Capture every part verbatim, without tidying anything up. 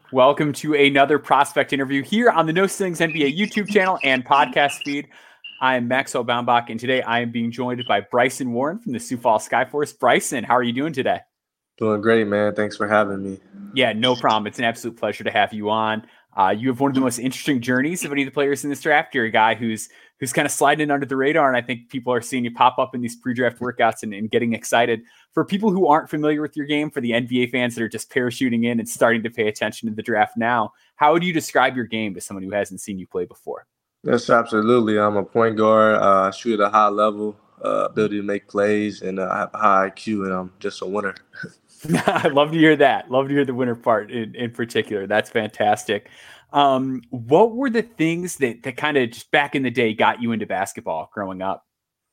Welcome to another prospect interview here on the No Ceilings N B A YouTube channel and podcast feed. I am Maxwell Baumbach, and today I am being joined by Bryson Warren from the Sioux Falls Skyforce. Bryson, how are you doing today? Doing great, man. Thanks for having me. Yeah, no problem. It's an absolute pleasure to have you on. Uh, you have one of the most interesting journeys of any of the players in this draft. You're a guy who's who's kind of sliding in under the radar, and I think people are seeing you pop up in these pre-draft workouts and, and getting excited. For people who aren't familiar with your game, for the N B A fans that are just parachuting in and starting to pay attention to the draft now, how would you describe your game to someone who hasn't seen you play before? Yes, absolutely. I'm a point guard. Uh, I shoot at a high level, uh, ability to make plays, and uh, I have a high I Q, and I'm just a winner. I love to hear that. Love to hear the winner part in, in particular. That's fantastic. Um, what were the things that, that kind of just back in the day got you into basketball growing up?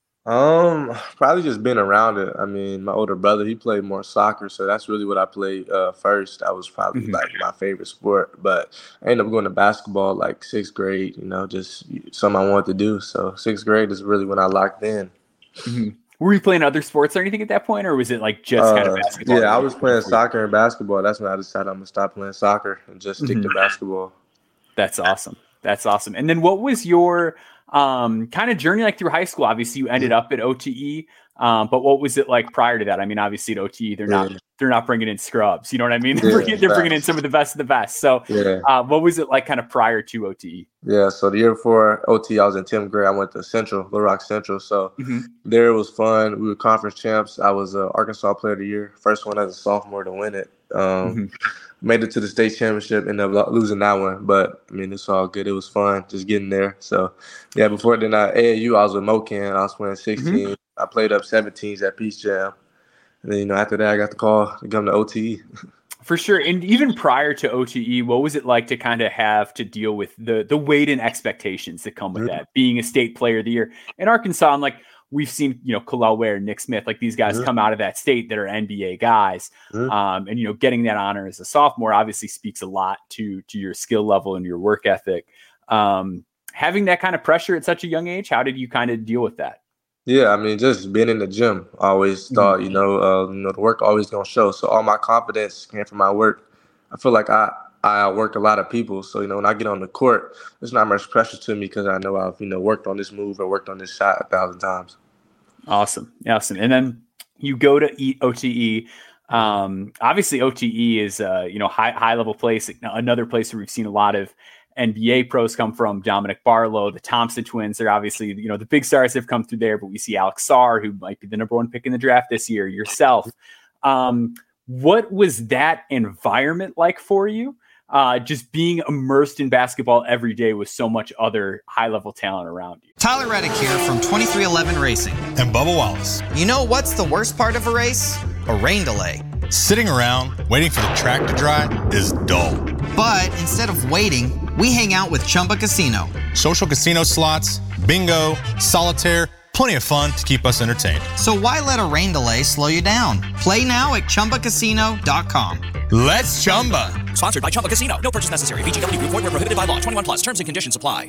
Um, probably just being around it. I mean, my older brother, he played more soccer, so that's really what I played uh, first. That was probably Mm-hmm. like my favorite sport. But I ended up going to basketball like sixth grade. You know, just something I wanted to do. So sixth grade is really when I locked in. Mm-hmm. Were you playing other sports or anything at that point, or was it like just Uh, kind of basketball? yeah, I was playing soccer and basketball. That's when I decided I'm gonna stop playing soccer and just stick Mm-hmm. to basketball. That's awesome. That's awesome. And then what was your um, kind of journey like through high school? Obviously, you ended up at O T E, um, but what was it like prior to that? I mean, obviously at O T E, they're not Yeah. they're not bringing in scrubs. You know what I mean? They're, Yeah, bringing, they're bringing in facts. some of the best of the best. So, Yeah. uh, what was it like kind of prior to O T E? Yeah, so the year before O T, I was in tenth grade. I went to Central, Little Rock Central. So Mm-hmm. there it was fun. We were conference champs. I was uh, Arkansas Player of the Year, first one as a sophomore to win it. Um, Mm-hmm. Made it to the state championship, ended up lo- losing that one. But, I mean, it's all good. It was fun just getting there. So, yeah, before then, at A A U, I was with Mocan. I was playing sixteen. Mm-hmm. I played up seventeens at Peace Jam. And then, you know, after that, I got the call to come to O T E. For sure. And even prior to O T E, what was it like to kind of have to deal with the the weight and expectations that come with Mm-hmm. that, being a state player of the year in Arkansas? And like we've seen, you know, Kalel Ware, Nick Smith, like these guys Mm-hmm. come out of that state that are N B A guys. Mhm. Um, and, you know, getting that honor as a sophomore obviously speaks a lot to, to your skill level and your work ethic. Um, having that kind of pressure at such a young age, how did you kind of deal with that? Yeah, I mean, just being in the gym, I always thought, you know, uh, you know, the work always gonna show. So all my confidence came from my work. I feel like I I work a lot of people. So, you know, when I get on the court, there's not much pressure to me because I know I've, you know, worked on this move or worked on this shot a thousand times. Awesome. Awesome. And then you go to E- O T E. Um, obviously O T E is uh, you know, high, high level place. Another place where we've seen a lot of N B A pros come from. Dominic Barlow, the Thompson twins. They're obviously, you know, the big stars have come through there, but we see Alex Sarr, who might be the number one pick in the draft this year, yourself. Um, what was that environment like for you? Uh, just being immersed in basketball every day with so much other high-level talent around you. Tyler Reddick here from twenty-three eleven Racing. And Bubba Wallace. You know what's the worst part of a race? A rain delay. Sitting around waiting for the track to dry is dull. But instead of waiting, we hang out with Chumba Casino. Social casino slots, bingo, solitaire, plenty of fun to keep us entertained. So why let a rain delay slow you down? Play now at chumba casino dot com. Let's Chumba. Sponsored by Chumba Casino. No purchase necessary. V G W Group. Void where prohibited by law. twenty-one plus. Terms and conditions apply.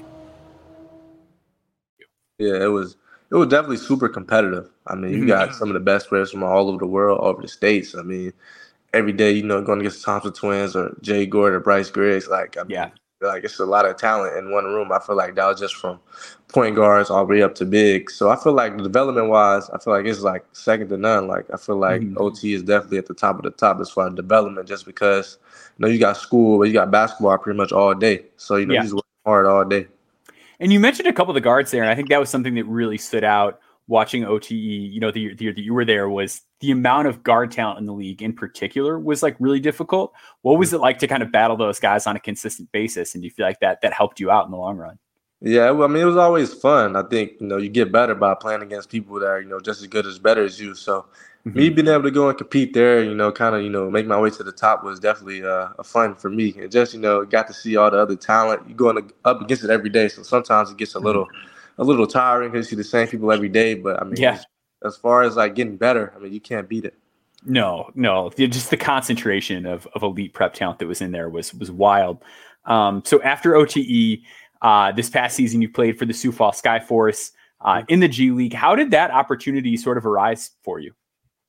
Yeah, it was it was definitely super competitive. I mean, you got some of the best players from all over the world, all over the states. I mean, every day, you know, going against the Thompson twins or Jay Gord or Bryce Griggs, like, I mean, Yeah. like it's a lot of talent in one room. I feel like that was just from point guards all the way up to big. So I feel like development wise, I feel like it's like second to none. Like I feel like Mhm. O T is definitely at the top of the top as far as development, just because you know you got school, but you got basketball pretty much all day. So you know Yeah. you just work hard all day. And you mentioned a couple of the guards there, and I think that was something that really stood out watching O T E, you know, the year, the year that you were there, was the amount of guard talent in the league in particular was like really difficult. What was it like to kind of battle those guys on a consistent basis? And do you feel like that that helped you out in the long run? Yeah, well, I mean, it was always fun. I think, you know, you get better by playing against people that are, you know, just as good as better as you. So Mhm. me being able to go and compete there, you know, kind of, you know, make my way to the top was definitely uh, a fun for me. And just, you know, got to see all the other talent. You going up against it every day. So sometimes it gets a little, a little tiring because you see the same people every day. But I mean, Yeah. as far as like getting better, I mean, you can't beat it. No, no, the- just the concentration of, of elite prep talent that was in there was was wild. Um, so after O T E, uh, this past season, you played for the Sioux Falls Skyforce uh, in the G League. How did that opportunity sort of arise for you?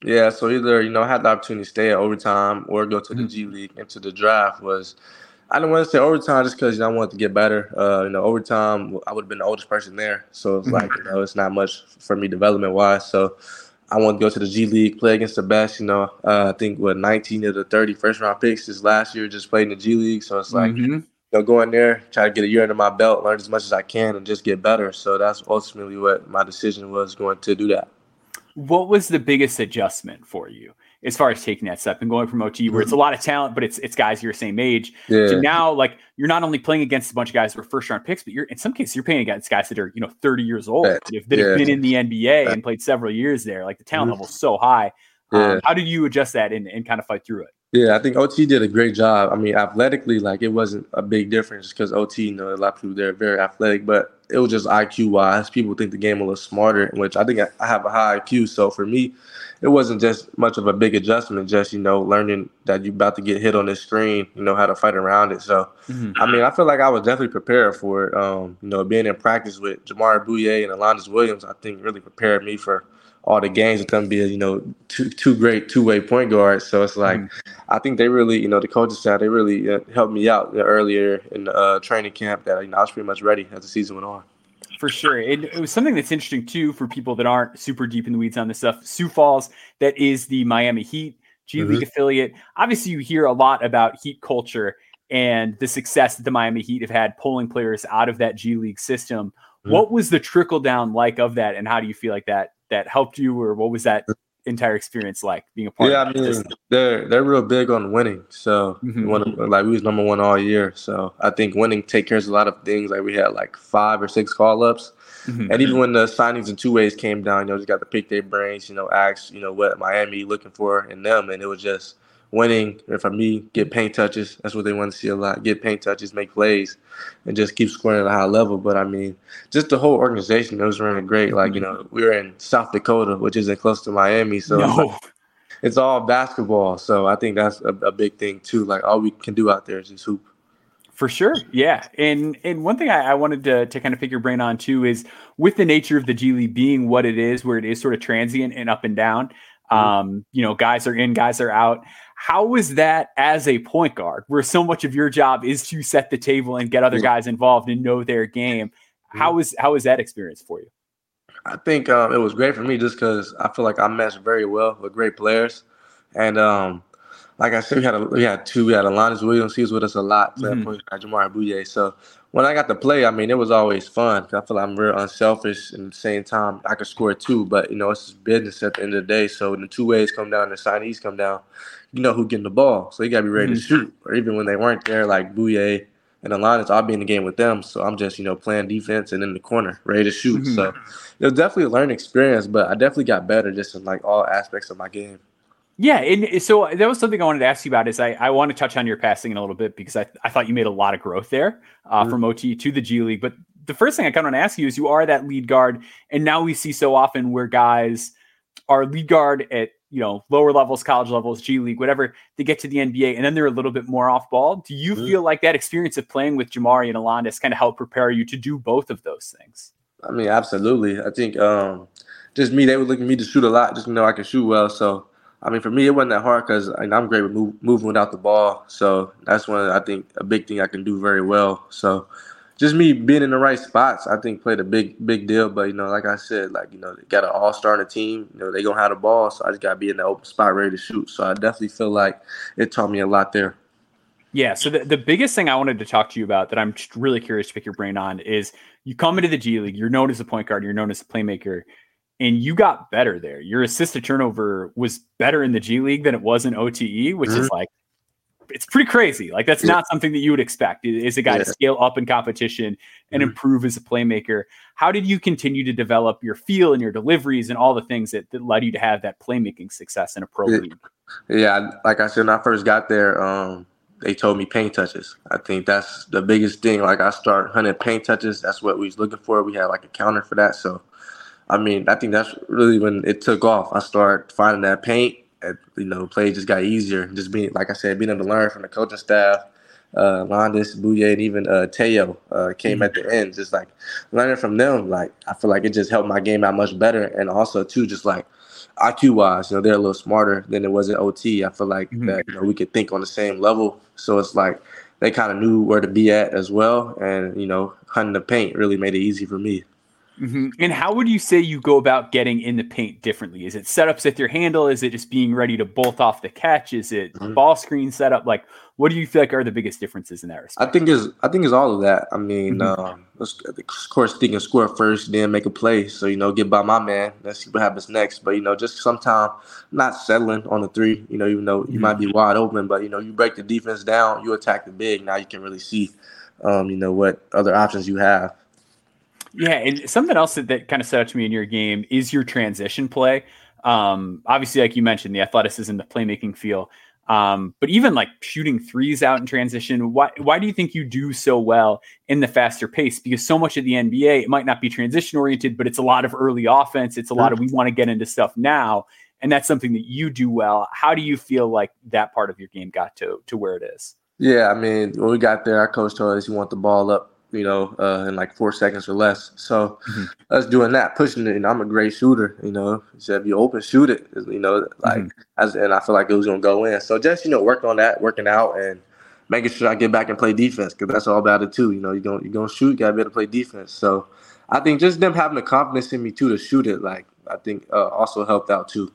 Yeah, so either, you know, I had the opportunity to stay at overtime or go to the Mhm. G League. Into the draft was, I didn't want to say overtime just because, you know, I wanted to get better. Uh, you know, overtime, I would have been the oldest person there. So it's Mhm. like, you know, it's not much for me development-wise. So I wanted to go to the G League, play against the best, you know. Uh, I think, what, nineteen of the thirty first-round picks this last year just played in the G League. So it's like, Mhm. you know, go in there, try to get a year under my belt, learn as much as I can, and just get better. So that's ultimately what my decision was, going to do that. What was the biggest adjustment for you as far as taking that step and going from O T, where it's a lot of talent, but it's it's guys your same age, to Yeah. now, like, you're not only playing against a bunch of guys who are first round picks, but you're in some cases you're playing against guys that are, you know, thirty years old, Right. that have, that have Yeah. been in the N B A and played several years there. Like, the talent Mhm. level is so high. Yeah. Um, how did you adjust that and, and kind of fight through it? Yeah, I think O T did a great job. I mean, athletically, like, it wasn't a big difference because O T, you know, a lot of people there are very athletic, but it was just I Q wise. People think the game a little smarter, which I think I, I have a high I Q. So for me, it wasn't just much of a big adjustment, just, you know, learning that you're about to get hit on the screen, you know, how to fight around it. So, Mhm. I mean, I feel like I was definitely prepared for it. Um, you know, being in practice with Jamari Bouye and Alondes Williams, I think really prepared me for all the games to come be, you know, two two great two-way point guards. So it's like, Mhm. I think they really, you know, the coaching staff, they really uh, helped me out, you know, earlier in the uh, training camp that, you know, I was pretty much ready as the season went on. For sure. It, it was something that's interesting, too, for people that aren't super deep in the weeds on this stuff. Sioux Falls, that is the Miami Heat G Mhm. League affiliate. Obviously, you hear a lot about Heat culture and the success that the Miami Heat have had pulling players out of that G League system. Mhm. What was the trickle down like of that, and how do you feel like that that helped you, or what was that entire experience like being a part Yeah, of I that mean, system? they're they're real big on winning. So Mhm. one of- like we was number one all year. So I think winning take care of a lot of things. Like we had like five or six call ups. Mhm. And even when the signings and two ways came down, you know, just got to pick their brains, you know, ask, you know, what Miami looking for in them. And it was just winning. And for me, get paint touches. That's what they want to see a lot. Get paint touches, make plays, and just keep scoring at a high level. But I mean, just the whole organization, it was running great. Like, you know, we were in South Dakota, which isn't close to Miami. So it's like, No. it's all basketball. So I think that's a, a big thing too. Like all we can do out there is just hoop. For sure. Yeah. And and one thing I, I wanted to, to kind of pick your brain on too is, with the nature of the G League being what it is, where it is sort of transient and up and down, um, you know, guys are in, guys are out. How was that as a point guard, where so much of your job is to set the table and get other guys involved and know their game? How was how was that experience for you? I think um, it was great for me just because I feel like I meshed very well with great players. And um, like I said, we had a, we had two. We had Alondes Williams. He was with us a lot, playing Mhm. point guard, Jamari Bouye. So when I got to play, I mean, it was always fun. 'Cause I feel like I'm real unselfish, and at the same time, I could score too. But you know, it's just business at the end of the day. So when the two ways come down, the signees come down, you know who getting the ball. So you gotta be ready Mhm. to shoot. Or even when they weren't there, like Bouye and Alondes, I'll be in the game with them. So I'm just, you know, playing defense and in the corner, ready to shoot. Mhm. So it was definitely a learning experience, but I definitely got better just in like all aspects of my game. Yeah, and so that was something I wanted to ask you about. Is I, I want to touch on your passing in a little bit, because I, I thought you made a lot of growth there uh, Mhm. from O T to the G League. But the first thing I kind of want to ask you is, you are that lead guard, and now we see so often where guys are lead guard at, you know, lower levels, college levels, G League, whatever. They get to the N B A, and then they're a little bit more off ball. Do you Mhm. feel like that experience of playing with Jamari and Alondes kind of helped prepare you to do both of those things? I mean, absolutely. I think um, just me, they were looking at me to shoot a lot, just to know I can shoot well. So, I mean, for me, it wasn't that hard because I mean, I'm great with move, moving without the ball. So that's one, I think, a big thing I can do very well. So just me being in the right spots, I think, played a big, big deal. But, you know, like I said, like, you know, they got an all-star on the team. You know, they going to have the ball. So I just got to be in the open spot ready to shoot. So I definitely feel like it taught me a lot there. Yeah. So the, the biggest thing I wanted to talk to you about, that I'm just really curious to pick your brain on, is you come into the G League, you're known as a point guard, you're known as a playmaker, and you got better there. Your assist to turnover was better in the G League than it was in O T E, which Mhm. is like, it's pretty crazy. Like, that's Yeah. not something that you would expect, is a guy Yeah. to scale up in competition and Mhm. improve as a playmaker. How did you continue to develop your feel and your deliveries and all the things that, that led you to have that playmaking success in a pro Yeah. league? Yeah, like I said, when I first got there, um, they told me paint touches. I think that's the biggest thing. Like I start hunting paint touches. That's what we was looking for. We had like a counter for that. So, I mean, I think that's really when it took off. I started finding that paint. And, you know, play just got easier. Just being, like I said, being able to learn from the coaching staff, uh, Alondes, Bouye, and even uh, Teo uh, came Mhm. at the end. Just like learning from them, like I feel like it just helped my game out much better. And also too, just like I Q wise, you know, they're a little smarter than it was in O T. I feel like Mhm. that, you know, we could think on the same level. So it's like they kind of knew where to be at as well. And, you know, hunting the paint really made it easy for me. Mm-hmm. And how would you say you go about getting in the paint differently? Is it setups at your handle? Is it just being ready to bolt off the catch? Is it Mhm. ball screen setup? Like, what do you feel like are the biggest differences in that respect? I think it's I think it's all of that. I mean, Mhm. um, let's- of course, thinking score first, then make a play. So you know, get by my man. Let's see what happens next. But you know, just sometimes not settling on the three. You know, even though you Mhm. might be wide open, but you know, you break the defense down, you attack the big. Now you can really see, um, you know, what other options you have. Yeah, and something else that, that kind of stood out to me in your game is your transition play. Um, obviously, like you mentioned, the athleticism, the playmaking feel. Um, but even like shooting threes out in transition, why why do you think you do so well in the faster pace? Because so much of the N B A, it might not be transition oriented, but it's a lot of early offense. It's a lot of we want to get into stuff now, and that's something that you do well. How do you feel like that part of your game got to to where it is? Yeah, I mean, when we got there, our coach told us you want the ball up, you know, uh, in like four seconds or less. So Mhm. us doing that, pushing it, and I'm a great shooter, you know. He said, if you open, shoot it, you know, like, Mhm. as, and I feel like it was going to go in. So just, you know, work on that, working out, and making sure I get back and play defense because that's all about it, too. You know, you're going you're gonna shoot, you got to be able to play defense. So I think just them having the confidence in me, too, to shoot it, like, I think uh, also helped out, too.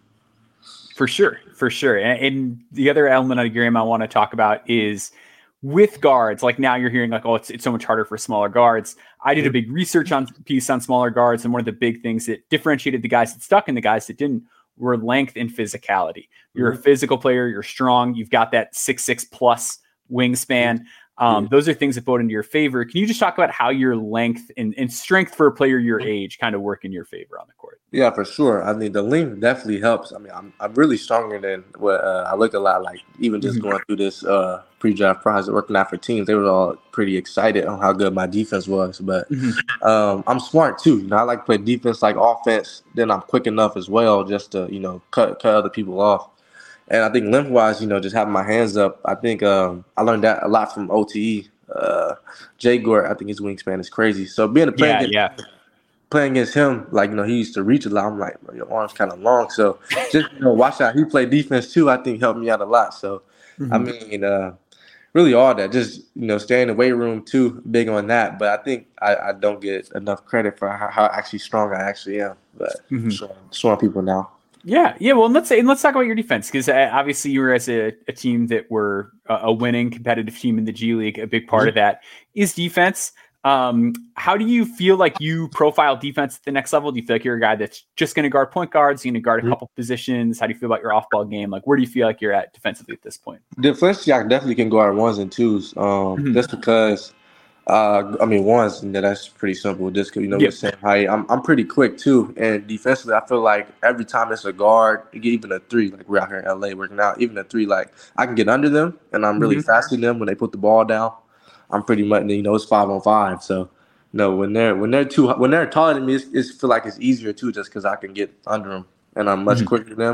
For sure, for sure. And, and the other element of the game I want to talk about is with guards. Like now you're hearing like, oh, it's it's so much harder for smaller guards. I did a big research on piece on smaller guards, and one of the big things that differentiated the guys that stuck and the guys that didn't were length and physicality. You're Mm-hmm. a physical player. You're strong. You've got that six six plus wingspan. Um, those are things that vote into your favor. Can you just talk about how your length and, and strength for a player your age kind of work in your favor on the court? Yeah, for sure. I mean, the length definitely helps. I mean, I'm I'm really stronger than what uh, I look a lot like. Even just Mhm. going through this uh, pre-draft process, working out for teams, they were all pretty excited on how good my defense was. But Mhm. um, I'm smart too. You know, I like to play defense like offense. Then I'm quick enough as well just to you know cut cut other people off. And I think length wise, you know, just having my hands up, I think um, I learned that a lot from O T E. Uh, Jay Gort, I think his wingspan is crazy. So being a player Yeah, yeah. playing against him, like, you know, he used to reach a lot. I'm like, bro, your arm's kind of long. So just, you know, watch how he played defense too, I think helped me out a lot. So, I Mhm. mean, uh, really all that, just, you know, stay in the weight room too, big on that. But I think I, I don't get enough credit for how, how actually strong I actually am. But Mhm. showing, showing people now. Yeah, yeah. Well, let's say and let's talk about your defense because uh, obviously you were as a, a team that were a, a winning competitive team in the G League. A big part Mhm. of that is defense. Um, how do you feel like you profile defense at the next level? Do you feel like you're a guy that's just going to guard point guards? You're going to guard a Mhm. couple positions? How do you feel about your off-ball game? Like, where do you feel like you're at defensively at this point? Defensively, I definitely can guard ones and twos. Um, Mhm. just because, uh, I mean, ones, you know, that's pretty simple. Just 'cause, you know, Yep. we're the same height. I'm, I'm pretty quick too. And defensively, I feel like every time it's a guard, even a three, like we're out here in L A working out, even a three, like I can get under them, and I'm really Mhm. fast to them when they put the ball down. I'm pretty much, you know, it's five on five. So, no, when they're when they're too when they're taller than me, it's, it's feel like it's easier too, just because I can get under them and I'm much Mhm. quicker than them.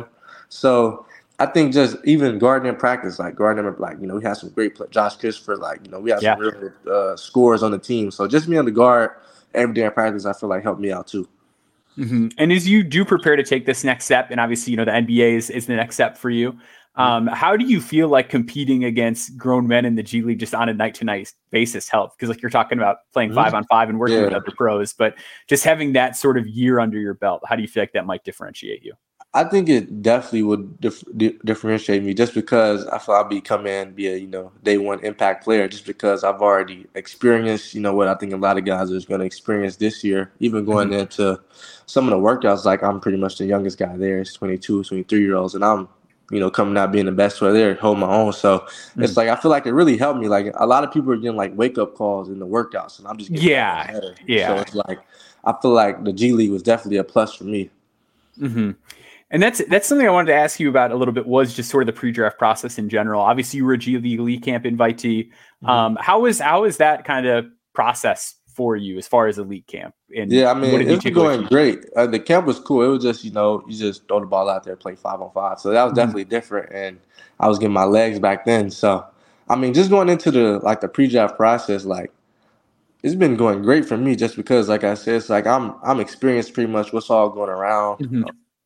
So. I think just even guarding in practice, like guarding them, like, you know, we had some great play. Josh Christopher, like, you know, we had Yeah. some real uh, scores on the team. So just being able to guard every day in practice, I feel like helped me out too. Mhm. And as you do prepare to take this next step, and obviously, you know, the N B A is, is the next step for you. Um, how do you feel like competing against grown men in the G League just on a night to night basis help? Because like you're talking about playing Mhm. five on five and working with Yeah. other pros, but just having that sort of year under your belt, how do you feel like that might differentiate you? I think it definitely would dif- di- differentiate me just because I feel I'll be come in be a you know day one impact player just because I've already experienced you know what I think a lot of guys are going to experience this year. Even going Mhm. into some of the workouts, like I'm pretty much the youngest guy there. It's twenty-two, twenty-three year olds, and I'm you know coming out being the best player there, hold my own. So Mhm. it's like I feel like it really helped me. Like a lot of people are getting like wake up calls in the workouts, and I'm just getting better and Yeah. better. Yeah. So it's like I feel like the G League was definitely a plus for me. Mm-hmm. And that's that's something I wanted to ask you about a little bit was just sort of the pre-draft process in general. Obviously, you were a G League Elite Camp invitee. Mhm. Um, how is how is that kind of process for you as far as Elite Camp? And Yeah, I what mean, did you it's take away going from it? great. Uh, the camp was cool. It was just, you know, you just throw the ball out there, play five on five. So that was Mhm. definitely different. And I was getting my legs back then. So, I mean, just going into the like the pre-draft process, like it's been going great for me just because, like I said, it's like I'm I'm experienced pretty much what's all going around. Mhm.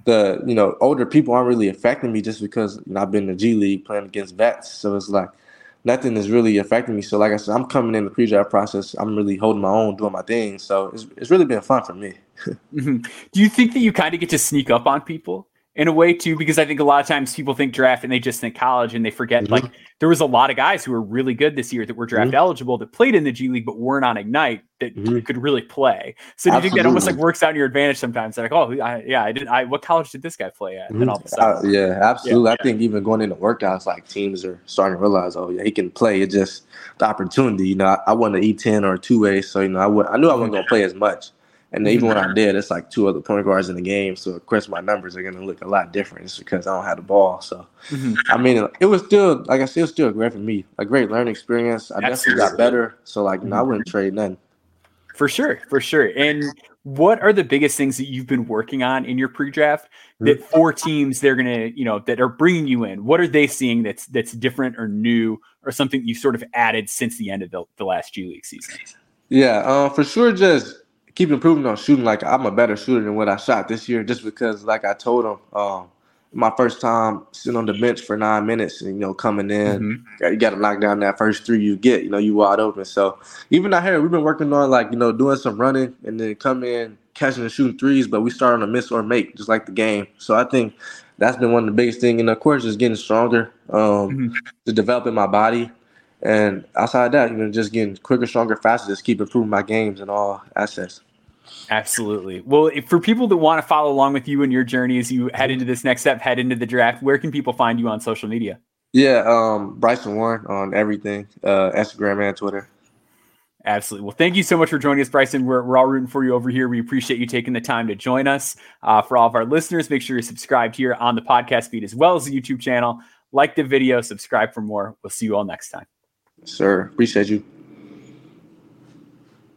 the you know older people aren't really affecting me just because you know I've been in the G League playing against vets. So it's like nothing is really affecting me. So like I said, I'm coming in the pre-draft process. I'm really holding my own, doing my thing. So it's it's really been fun for me. Mm-hmm. Do you think that you kind of get to sneak up on people in a way too? Because I think a lot of times people think draft and they just think college and they forget mm-hmm. like there was a lot of guys who were really good this year that were draft mm-hmm. eligible that played in the G League but weren't on Ignite that mm-hmm. could really play. So do you Absolutely. think that almost like works out in your advantage sometimes? They're like, oh I, yeah, I did. I what college did this guy play at? And then all of a sudden, uh, yeah, absolutely. Yeah. I think even going into workouts, like teams are starting to realize, oh yeah, he can play. It just the opportunity. You know, I, I wasn't an E ten or a two way, so you know, I would I knew I wasn't gonna play as much. And even when I did, it's like two other point guards in the game. So, of course, my numbers are going to look a lot different just because I don't have the ball. So, mm-hmm. I mean, it was still, like I said, it was still great for me. A great learning experience. I Absolutely. definitely got better. So, like, you know, I wouldn't trade nothing. For sure. For sure. And what are the biggest things that you've been working on in your pre-draft that for teams they're going to, you know, that are bringing you in? What are they seeing that's that's different or new or something you sort of added since the end of the, the last G League season? Yeah, uh, for sure, just keep improving on shooting. Like I'm a better shooter than what I shot this year, just because, like I told them, um, my first time sitting on the bench for nine minutes and you know coming in, mm-hmm. you got to knock down that first three you get. You know, you wide open. So even out here, we've been working on like you know doing some running and then come in catching and shooting threes, but we start on a miss or make, just like the game. So I think that's been one of the biggest things. And of course, just getting stronger, um, mm-hmm. just developing my body. And outside that, you know, just getting quicker, stronger, faster, just keep improving my games in all aspects. Absolutely. Well, if, for people that want to follow along with you in your journey as you head into this next step, head into the draft, where can people find you on social media? Yeah, um, Bryson Warren on everything, uh, Instagram and Twitter. Absolutely. Well, thank you so much for joining us, Bryson. We're, we're all rooting for you over here. We appreciate you taking the time to join us. Uh, for all of our listeners, make sure you're subscribed here on the podcast feed as well as the YouTube channel. Like the video, subscribe for more. We'll see you all next time. Sir, appreciate you.